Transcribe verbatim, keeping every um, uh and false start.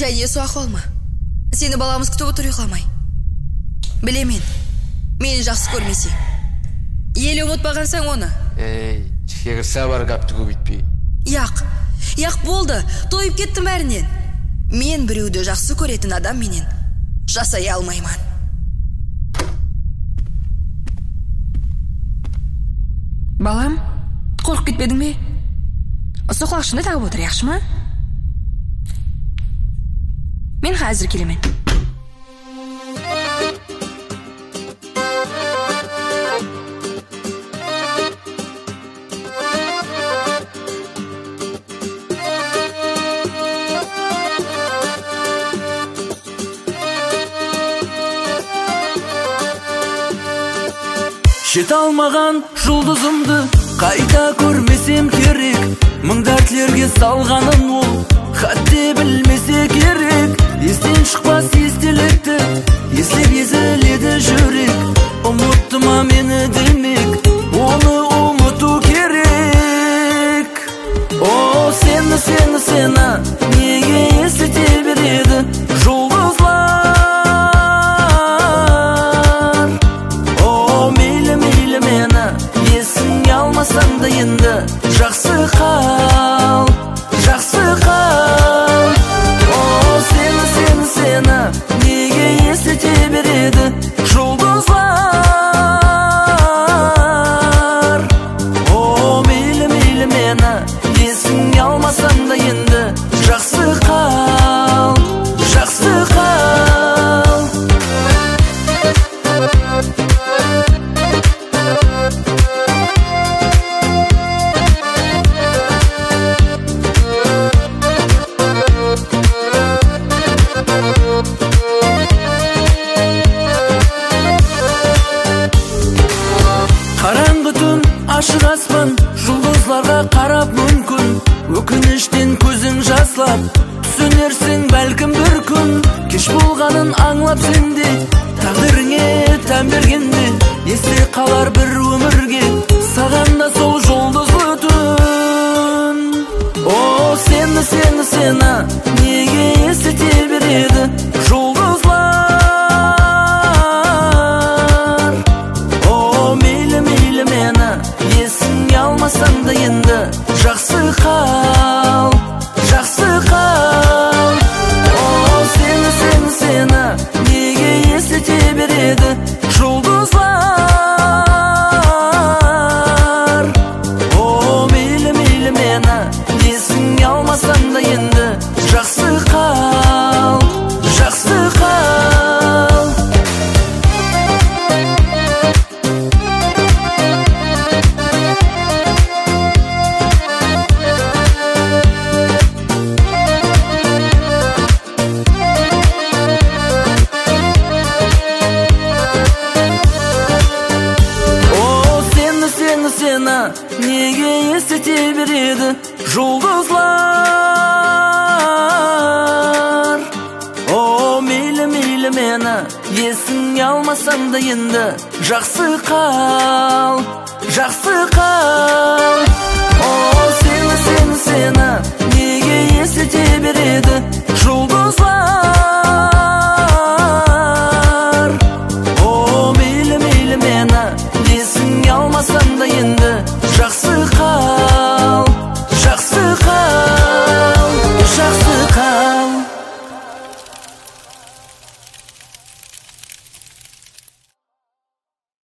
Және су ахуалма. Сені баламыз күтіп отыр ұйқыламай. Білемен, мені жақсы көрмесе. Елі ұмытпағансаң оны. Ей, ішке кірсе бар қапты көбейтпей. Яқ, яқ болды, тойып кеттім бәрінен. Мен біреуді жақсы көретін адам менен жасай алмайман. Балам, қорқып кетпедің бе? Осы құлақшынды тағып отыр, яқшы ма? Мен қазір келемен. Жете алмаған жұлдызымды қайта көрмесем керек. Мыңдар тілерге салғанын ол хатте білмесе керек. Естен шықпас естелікті, естеп езіледі жүрек. Ұмытты ма мені демек, оны ұмыту керек. О, сені, сені, сені неге есете береді жұлдызлар? Алмасаң да енді жақсы қал, жақсы қал. О, сені, сені, сені неге есете береді жұлдызлар? О, мейлі, мейлі мені есің алмасаң да енді жақсы қал, жақсы қал. Қараңғы түн, ашық аспан, жұлдызларға қарап мүмкін өкініштен көзің жаслап түсінерсің бәлкім бір күн. Кеш болғанын аңлап сенде, тағдырыңе тән бергенде есте қалар бір өмірге саған да сол жұлдызлы түн. О, сені, сені, сені неге есете береді жұлдызлар? Алмасаң да енді жақсы қал, жақсы қал. О, сені, сені, сені неге есете береді жұлдызлар? О, мейлі, мейлі мені есің алмасаң да енді жақсы қал, жақсы қал. Неге есете береді жұлдызлар? О, мейлі, мейлі мені есің алмасаң да енді жақсы қал, жақсы қал. О, сені, сені, сені неге есете береді